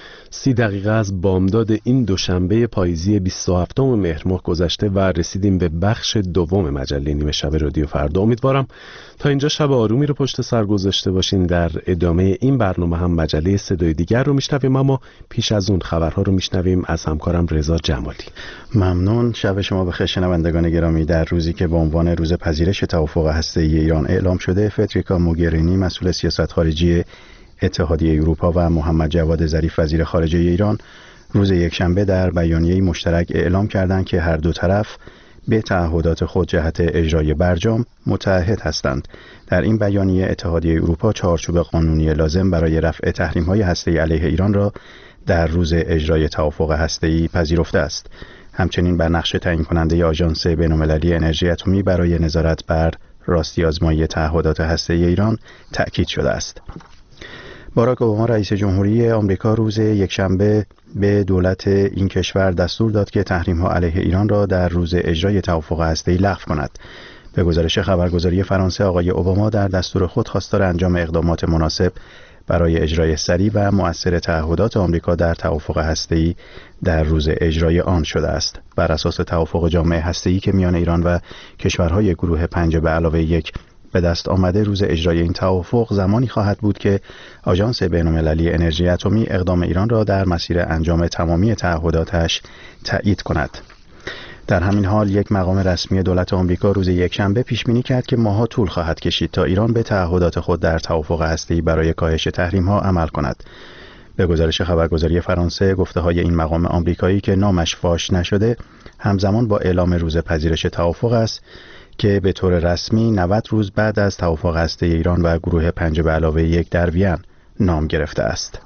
30 دقیقه از بامداد این دوشنبه پاییزی 27 مهر ماه گذشته و رسیدیم به بخش دوم مجله نیمه شب رادیو فردا. امیدوارم تا اینجا شب آرومی رو پشت سر گذاشته باشین. در ادامه این برنامه هم مجله صدای دیگر رو میشنویم، اما پیش از اون خبرها رو میشنویم از همکارم رضا جمالی. ممنون. شب شما بخیر شنوندگان گرامی. در روزی که به عنوان روز پذیرش توافق هسته‌ای ایران اعلام شده، فدریکا موگرینی مسئول سیاست خارجی اتحادیه اروپا و محمد جواد ظریف وزیر خارجه ایران روز یکشنبه در بیانیه‌ای مشترک اعلام کردند که هر دو طرف به تعهدات خود جهت اجرای برجام متعهد هستند. در این بیانیه اتحادیه اروپا چارچوب قانونی لازم برای رفع تحریم‌های هسته‌ای علیه ایران را در روز اجرای توافق هسته‌ای پذیرفته است. همچنین بر نقش تعیین کننده آژانس بین‌المللی انرژی اتمی برای نظارت بر راستی‌آزمایی تعهدات هسته‌ای ایران تأکید شده است. باراک اوباما رئیس جمهوری آمریکا روز یکشنبه به دولت این کشور دستور داد که تحریم‌ها علیه ایران را در روز اجرای توافق هسته‌ای لغو کند. به گزارش خبرگزاری فرانسه، آقای اوباما در دستور خود خواستار انجام اقدامات مناسب برای اجرای سریع و مؤثر تعهدات آمریکا در توافق هسته‌ای در روز اجرای آن شده است. بر اساس توافق جامع هسته‌ای که میان ایران و کشورهای گروه 5+1 به دست آمده، روز اجرای این توافق زمانی خواهد بود که آژانس بین‌المللی انرژی اتمی اقدام ایران را در مسیر انجام تمامی تعهداتش تایید کند. در همین حال یک مقام رسمی دولت آمریکا روز یکشنبه پیش بینی کرد که ماه‌ها طول خواهد کشید تا ایران به تعهدات خود در توافق هسته‌ای برای کاهش تحریم‌ها عمل کند. به گزارش خبرگزاری فرانسه، گفته‌های این مقام آمریکایی که نامش فاش نشده همزمان با اعلام روز پذیرش توافق است که به طور رسمی 90 روز بعد از توافق هسته‌ای ایران و گروه 5+1 در وین نام گرفته است.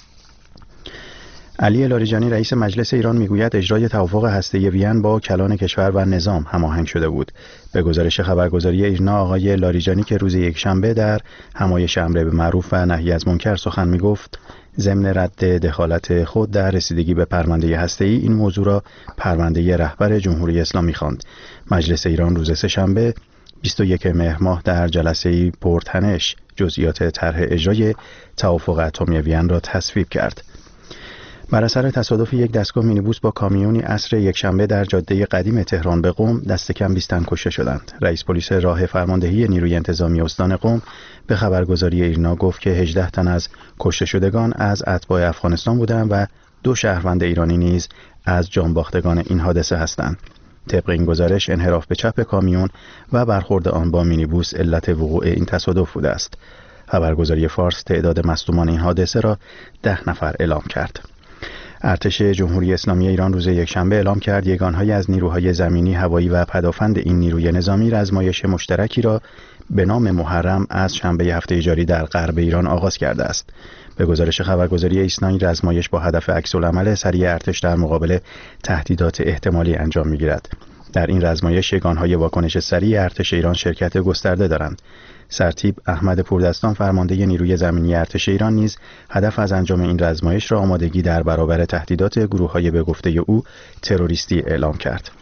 علی لاریجانی رئیس مجلس ایران میگوید اجرای توافق هسته‌ای وین با کلان کشور و نظام هماهنگ شده بود. به گزارش خبرگزاری ایرنا، آقای لاریجانی که روز یکشنبه در همایش امر به معروف و نهی از منکر سخن میگفت، ضمن رد دخالت خود در رسیدگی به پرونده هسته‌ای این موضوع را پرونده رهبر جمهوری اسلامی خواند. مجلس ایران روز سه‌شنبه 21 مهر ماه در جلسه‌ای پرتنش جزئیات طرح اجرای توافق اتمی وین را تصویب کرد. بر اثر تصادف یک دستگاه مینیبوس با کامیونی عصر یکشنبه در جاده قدیم تهران به قم دست کم 20 تن کشته شدند. رئیس پلیس راه فرماندهی نیروی انتظامی استان قم به خبرگزاری ایرنا گفت که 18 تن از کشته شدگان از اتباع افغانستان بودند و 2 شهروند ایرانی نیز از جانباختگان این حادثه هستند. طبق این گزارش انحراف به چپ کامیون و برخورد آن با مینیبوس علت وقوع این تصادف بوده است. خبرگزاری فارس تعداد مصدومان این حادثه را 10 نفر اعلام کرد. ارتش جمهوری اسلامی ایران روز یکشنبه اعلام کرد یگان‌هایی از نیروهای زمینی، هوایی و پدافند این نیروی نظامی رزمایش مشترکی را به نام محرم از شنبه هفته جاری در غرب ایران آغاز کرده است. به گزارش خبرگزاری ایسنا این رزمایش با هدف عکس‌العمل سریع ارتش در مقابل تهدیدات احتمالی انجام می‌گیرد. در این رزمایش یگان‌های واکنش سریع ارتش ایران شرکت گسترده دارند. سرتیپ احمد پوردستان فرمانده نیروی زمینی ارتش ایران نیز هدف از انجام این رزمایش را آمادگی در برابر تهدیدات گروه‌های به گفته او تروریستی اعلام کرد.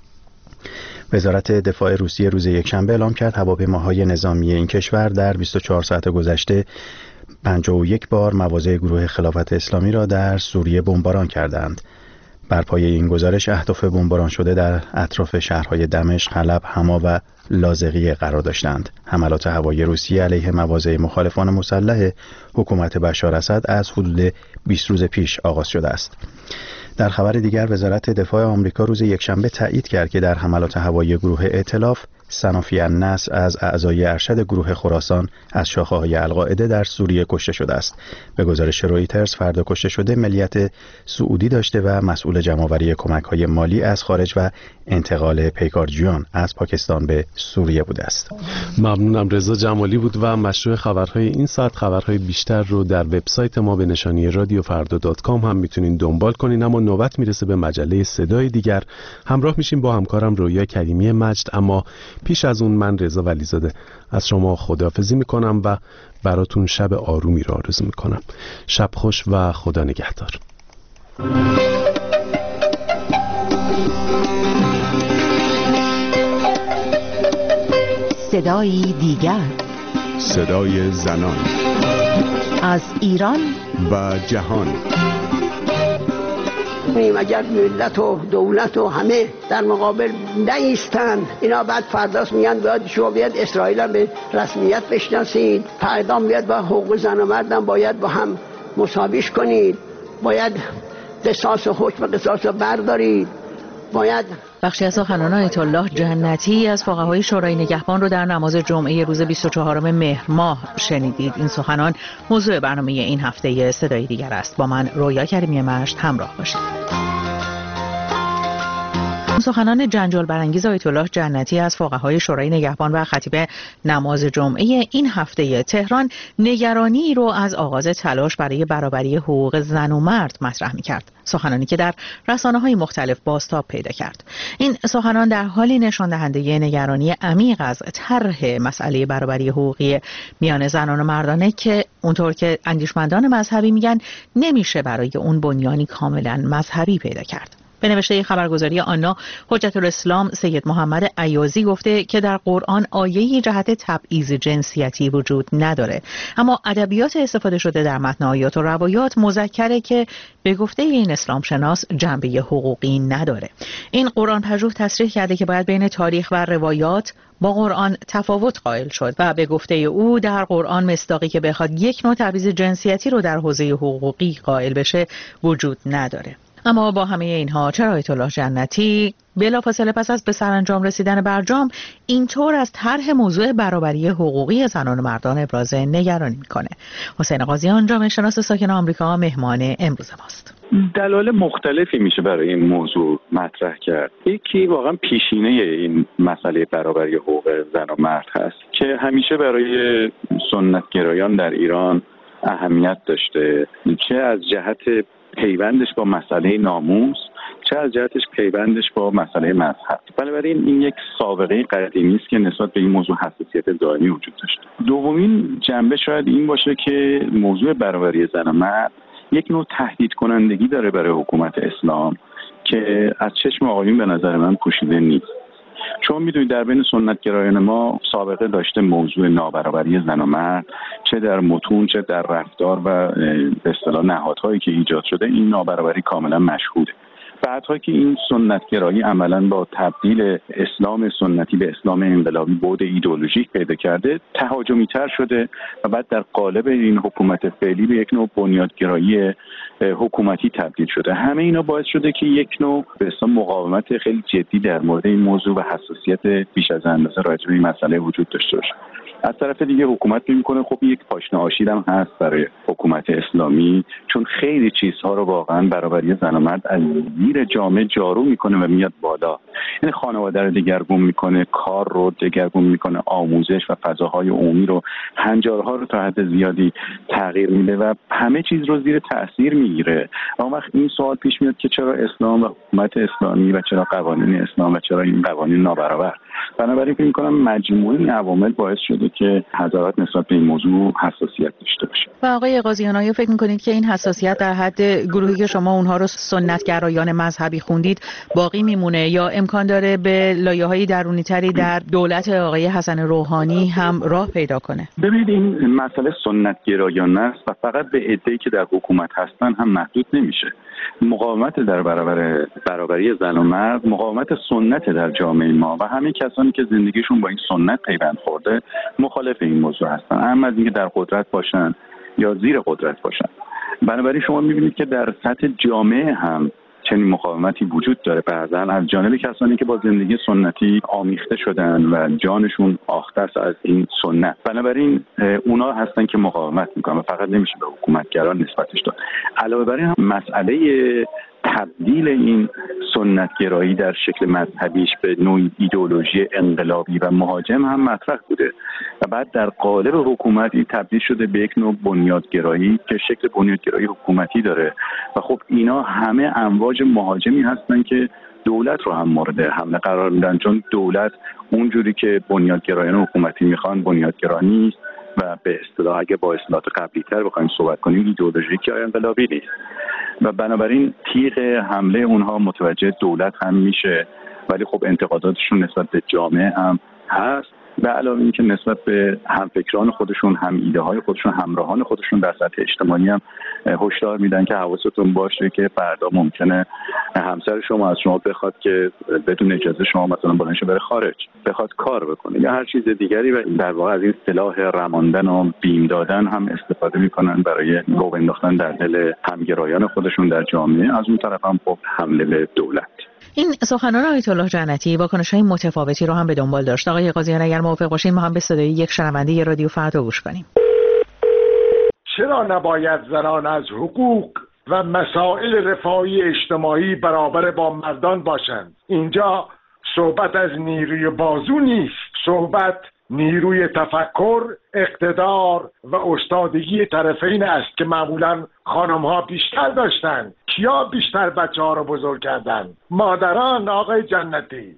وزارت دفاع روسیه روز یکشنبه اعلام کرد هواپیماهای نظامی این کشور در 24 ساعت گذشته 51 بار مواضع گروه خلافت اسلامی را در سوریه بمباران کردند. بر پایه این گزارش اهداف بمباران شده در اطراف شهرهای دمشق، حلب، حما و لاذقیه قرار داشتند. حملات هوایی روسیه علیه مواضع مخالفان مسلح حکومت بشار اسد از حدود 20 روز پیش آغاز شده است. در خبر دیگر وزارت دفاع آمریکا روز یکشنبه تایید کرد که در حملات هوایی گروه ائتلاف صنافی النصر از اعضای ارشد گروه خراسان از شاخه‌های القاعده در سوریه کشته شده است. به گزارش رویترز فرد کشته شده ملیت سعودی داشته و مسئول جمع‌آوری کمک‌های مالی از خارج و انتقال پیکارجویان از پاکستان به سوریه بوده است. ممنونم. رضا جمالی بود و مشروع خبرهای این ساعت. خبرهای بیشتر رو در وبسایت ما به نشانی radiofrda.com هم میتونین دنبال کنین. اما نوبت میرسه به مجله صدای دیگر. همراه میشیم با همکارم رویا کریمی مجد. اما پیش از اون من رضا ولیزاده از شما خداحافظی میکنم و براتون شب آرومی رو آرزو میکنم. شب خوش و خدا نگهدار. صدای دیگر، صدای زنان از ایران و جهان. اگر ملت و دولت و همه در مقابل نایستند، اینا بعد فرداست میگن باید شما بیاد اسرائیل هم به رسمیت بشناسید، فردا بیاد با حقوق زن و مردم باید با هم مساویش کنید، باید قصاص و حکم قصاص رو بردارید، باید. بخشی از سخنان آیت الله جنتی از فقهای شورای نگهبان رو در نماز جمعه روز 24 مهر ماه شنیدید. این سخنان موضوع برنامه این هفته صدای دیگر است. با من رویا کریمی مشت همراه باشید. سخنان جنجال برانگیز آیت الله جنتی از فقهای شورای نگهبان و خطیب نماز جمعه این هفته تهران نگرانی رو از آغاز تلاش برای برابری حقوق زن و مرد مطرح می‌کرد. سخنانی که در رسانه‌های مختلف بازتاب پیدا کرد. این سخنان در حالی نشان دهنده نگرانی عمیق از طرح مسئله برابری حقوقی میان زنان و مردانه که اونطور که اندیشمندان مذهبی میگن نمیشه برای اون بنیانی کاملا مذهبی پیدا کرد. به نوشته خبرگزاری آنا، حجت الاسلام سید محمد ایازی گفته که در قرآن آیه‌ای جهت تبعیض جنسیتی وجود نداره، اما ادبیات استفاده شده در متن آیات و روایات مذکره که به گفته این اسلام شناس جنبه حقوقی نداره. این قرآن پژوه تصریح کرده که باید بین تاریخ و روایات با قرآن تفاوت قائل شد و به گفته او در قرآن مصداقی که بخواد یک نوع تبعیض جنسیتی رو در حوزه حقوقی قائل بشه وجود نداره. اما با همه اینها چرا آیت الله جنتی بلافاصله پس از به سرانجام رسیدن برجام اینطور از طرح موضوع برابری حقوقی زنان و مردان ابراز نگرانی میکنه؟ حسین قاضیان، جامعه شناس ساکن آمریکا، مهمان امروز ماست. دلایل مختلفی میشه برای این موضوع مطرح کرد. یکی واقعا پیشینه این مسئله برابری حقوق زن و مرد هست که همیشه برای سنتگرایان در ایران اهمیت داشته، چه از جهت پیوندش با مسئله ناموس، چه از جهتش پیوندش با مسئله مذهب. بنابراین این یک سابقه قدیمی است که نسبت به این موضوع حساسیت دائمی وجود داشته. دومین جنبه شاید این باشه که موضوع برابری زن و مرد یک نوع تهدید کنندگی داره برای حکومت اسلام که از چشم آقایون به نظر من پوشیده نیست. چون میدونید در بین سنتگرایان ما سابقه داشته موضوع نابرابری زن و مرد، چه در متون چه در رفتار و به اصطلاح نهادهایی که ایجاد شده این نابرابری کاملا مشهوده. بعدها که این سنتگرایی عملاً با تبدیل اسلام سنتی به اسلام انقلابی بعد ایدئولوژیک پیدا کرده، تهاجمی‌تر شده و بعد در قالب این حکومت فعلی به یک نوع بنیادگرایی حکومتی تبدیل شده. همه اینا باعث شده که یک نوع به اصطلاح مقاومت خیلی جدی در مورد این موضوع و حساسیت بیش از اندازه راجع به این مسئله وجود داشته باشه. از طرف دیگه حکومت می‌کنه خب یک پاشنه آشیل هم هست برای حکومت اسلامی، چون خیلی چیزها رو واقعا برابری زن و مرد از زیر جامعه جارو میکنه و میاد بالا. یعنی خانواده رو دگرگون میکنه، کار رو دگرگون میکنه، آموزش و فضاهای عمومی رو، هنجارها رو تا حد زیادی تغییر میده و همه چیز رو زیر تاثیر میگیره. اما وقت این سوال پیش میاد که چرا اسلام و حکومت اسلامی و چرا قوانین اسلام و چرا این قوانین نابرابر؟ بنابراین فکر می‌کنم مجموعه این عوامل باعث شده که حضرات نسبت به این موضوع حساسیت داشته باشه. و آقای قاضیان، آیا فکر می‌کنید که این حساسیت در حد گروهی که شما اونها رو سنتگرایان مذهبی خوندید باقی میمونه یا امکان داره به لایه‌های درونی‌تری در دولت آقای حسن روحانی هم راه پیدا کنه؟ ببینید این مسئله سنتگرایان است و فقط به عده‌ای که در حکومت هستن هم محدود نمیشه. مقاومت در برابر برابری زن و مرد مقاومت سنت در جامعه ما و همه کسانی که زندگیشون با این سنت پیوند خورده مخالف این موضوع هستن، اما از اینکه در قدرت باشن یا زیر قدرت باشن. بنابراین شما می‌بینید که در سطح جامعه هم چنین مقاومتی وجود داره، بعضا از جانب کسانی که با زندگی سنتی آمیخته شدن و جانشون آخته است از این سنت. بنابراین اونا هستن که مقاومت میکنن و فقط نمیشه به حکومتگران نسبتش داد. علاوه بر این مسئله تبدیل این سنتگرایی در شکل مذهبیش به نوعی ایدئولوژی انقلابی و مهاجم هم مطرح بوده و بعد در قالب حکومتی تبدیل شده به یک نوع بنیادگرایی که شکل بنیادگرایی حکومتی داره و خب اینا همه امواج مهاجمی هستن که دولت رو هم مورد حمله قرار میدن، چون دولت اونجوری که بنیادگرایان حکومتی میخوان بنیادگرا نیست و به اصطلاح اگه با اصطلاحات قبلی‌تر بخوایم صحبت کنیم ایدئولوژیک یا انقلابی نیست و بنابراین تیغ حمله اونها متوجه دولت هم میشه، ولی خب انتقاداتشون نسبت به جامعه هم هست به علاوه اینکه نسبت به همفکران خودشون، هم ایده های خودشون، همراهان خودشون در سطح اجتماعی هم هشدار میدن که حواستون باشه که فردا ممکنه همسر شما از شما بخواد که بدون اجازه شما مثلا بلند شه بره خارج، بخواد کار بکنه یا هر چیز دیگری و در واقع از این سلاح رماندن و بیم دادن هم استفاده میکنن برای گوه انداختن در دل همگرایان خودشون در جامعه. از اون طرف هم خب حمله به دولت. این سخنان آیت الله جنتی واکنش‌های متفاوتی رو هم به دنبال داشت. آقای قاضیان اگر موافق باشین ما هم به صدای یک شنونده رادیو فردا گوش کنیم. چرا نباید زنان از حقوق و مسائل رفاهی اجتماعی برابر با مردان باشند؟ اینجا صحبت از نیروی بازو نیست، صحبت نیروی تفکر، اقتدار و استادگی طرفین است که معمولا خانم‌ها بیشتر داشتند. کیا بیشتر بچه‌ها رو بزرگ کردن؟ مادران. آقای جنتی.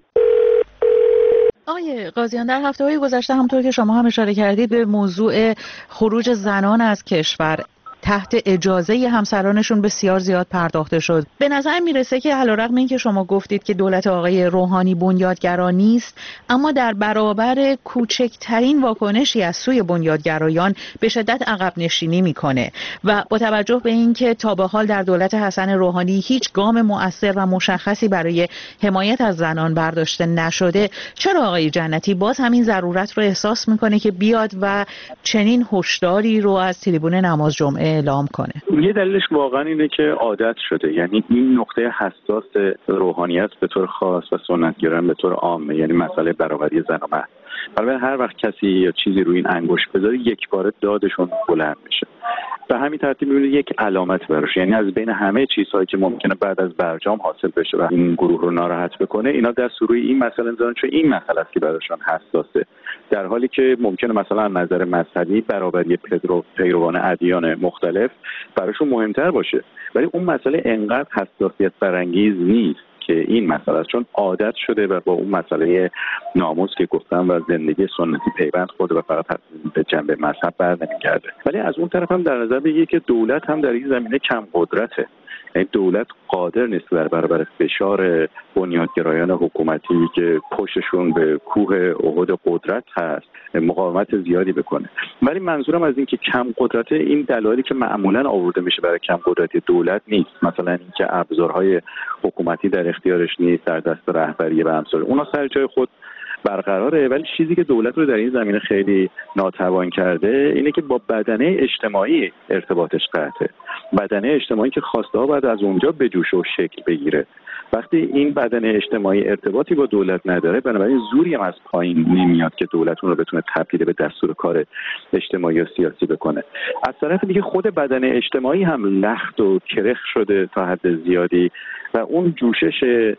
آقای قاضیان در هفته‌های گذشته همونطور که شما هم اشاره کردید به موضوع خروج زنان از کشور تحت اجازه همسرانشون بسیار زیاد پرداخته شد. به نظر میرسه که علیرغم اینکه شما گفتید که دولت آقای روحانی بنیادگرا نیست، اما در برابر کوچکترین واکنشی از سوی بنیادگرایان به شدت عقب نشینی میکنه و با توجه به اینکه تا به حال در دولت حسن روحانی هیچ گام مؤثر و مشخصی برای حمایت از زنان برداشته نشده، چرا آقای جنتی باز همین ضرورت رو احساس میکنه که بیاد و چنین هشداری رو از تریبون نماز جمعه اعلام کنه؟ یه دلیلش واقعا اینه که عادت شده، یعنی این نقطه حساس روحانیت به طور خاص و سنتگرایان به طور عام، یعنی مسئله برابری زن و مرد. برای هر وقت کسی یا چیزی روی این انگشت بذاره یک بار دادشون بلند میشه. به همین ترتیب میبینید یک علامت براش، یعنی از بین همه چیزهایی که ممکنه بعد از برجام حاصل بشه و این گروه رو ناراحت بکنه، اینا دست روی این مسئله میذارن چون این مسئله است که براشون حساسه، در حالی که ممکنه مثلا از نظر مذهبی برابری پیروان ادیان مختلف براشون مهمتر باشه، ولی اون مسئله انقدر حساسیت برانگیز نیست که این مسئله است، چون عادت شده و با اون مسئله ناموس که گفتم و زندگی سنتی پیوند خورده و فقط به جنبه مذهب برنمیگرده. ولی از اون طرف هم در نظر بگیرید که دولت هم در این زمینه کم قدرته، یعنی دولت قادر نیست در برابر فشار بنیادگرایان حکومتی که پشتشون به کوه احد قدرت هست مقاومت زیادی بکنه. ولی منظورم از این که کم قدرت این دلایلی که معمولا آورده میشه برای کم قدرتی دولت نیست، مثلا اینکه ابزارهای حکومتی در اختیارش نیست، در دست رهبری و امثال اونا سر جای خود برقراره، ولی چیزی که دولت رو در این زمینه خیلی ناتوان کرده اینه که با بدنه اجتماعی ارتباطش قطعه، بدنه اجتماعی که خواسته ها بعد از اونجا به جوش و شکل بگیره. وقتی این بدنه اجتماعی ارتباطی با دولت نداره، بنابراین زوری هم از پایین نمیاد که دولت اون رو بتونه تبدیل به دستور کار اجتماعی و سیاسی بکنه. از طرف دیگه خود بدنه اجتماعی هم لخت و کرخ شده تا حد زیادی و اون جوشش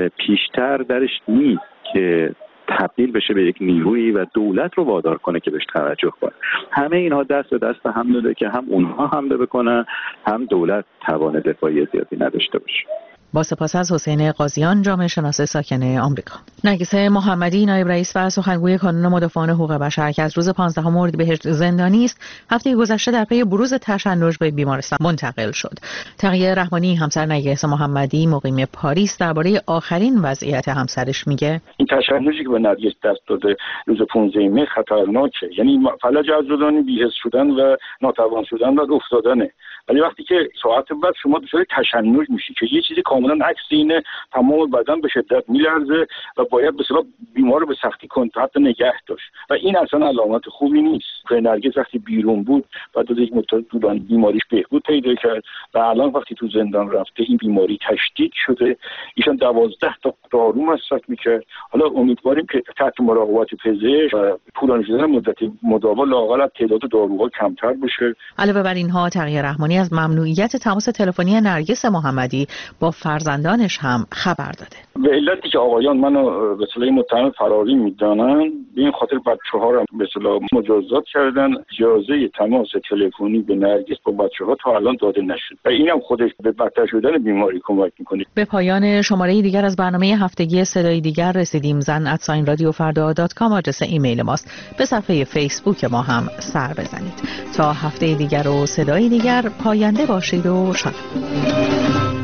پیشتر درش نیست که تبدیل بشه به یک نیرویی و دولت رو وادار کنه که بهش توجه کنه. همه اینها دست به دست هم داده که هم اونها حمله بکنن هم دولت توان دفاعی زیادی نداشته باشه. با سپاس از حسین قاضیان، جامعه شناس ساکن آمریکا. نرگس محمدی، نایب رئیس و سخنگوی کانون مدافعان حقوق بشر که از روز 15 اردیبهشت زندانی است، هفته گذشته در پی بروز تشنج به بیمارستان منتقل شد. تقیه رحمانی، همسر نرگس محمدی مقیم پاریس، درباره آخرین وضعیت همسرش میگه: این تشنجی که به نرگس دست داده روز 15 مه خطرناکه، یعنی فلج عضلانی بی‌حس شدن و ناتوان شدن و افتادنه، ولی وقتی که ساعت بعد شما دچار تشنج میشی که یه چیزی معمولا عکس اینه تمام بدن به شدت میلرزه و باید به اصطلاح بیمار رو به سختی کنترل نگه داشت و این اصلا علامت خوبی نیست. که نرگس وقتی بیرون بود بعد از یک مدت طولانی بیماریش بهبود پیدا کرد و الان وقتی تو زندان رفته این بیماری تشدید شده. ایشان 12 تا دارو مصرف میکرد. حالا امیدواریم که تحت مراقبت پزشک و طولانی شدن مدت مداوا لااقل تعداد داروها کمتر بشه. علاوه بر اینها تقی رحمانی از ممنوعیت تماس تلفنی نرگس محمدی با فرزندانش هم خبر داده. به علتی که آقایان منو به اصطلاح متهم فراری میدانن به این خاطر بچه‌ها رو به اصطلاح مجازات کردن. اجازه تماس تلفنی به نرگس با بچه‌ها تا الان داده نشد و اینم خودش به بدتر شدن بیماری کمک میکنه. به پایان شماره دیگر از برنامه هفتگی صدای دیگر رسیدیم. zan@radiofarda.com آدرس ایمیل ماست. به صفحه فیسبوک ما هم سر بزنید. تا هفته دیگر و صدای دیگر پاینده باشید و شاد.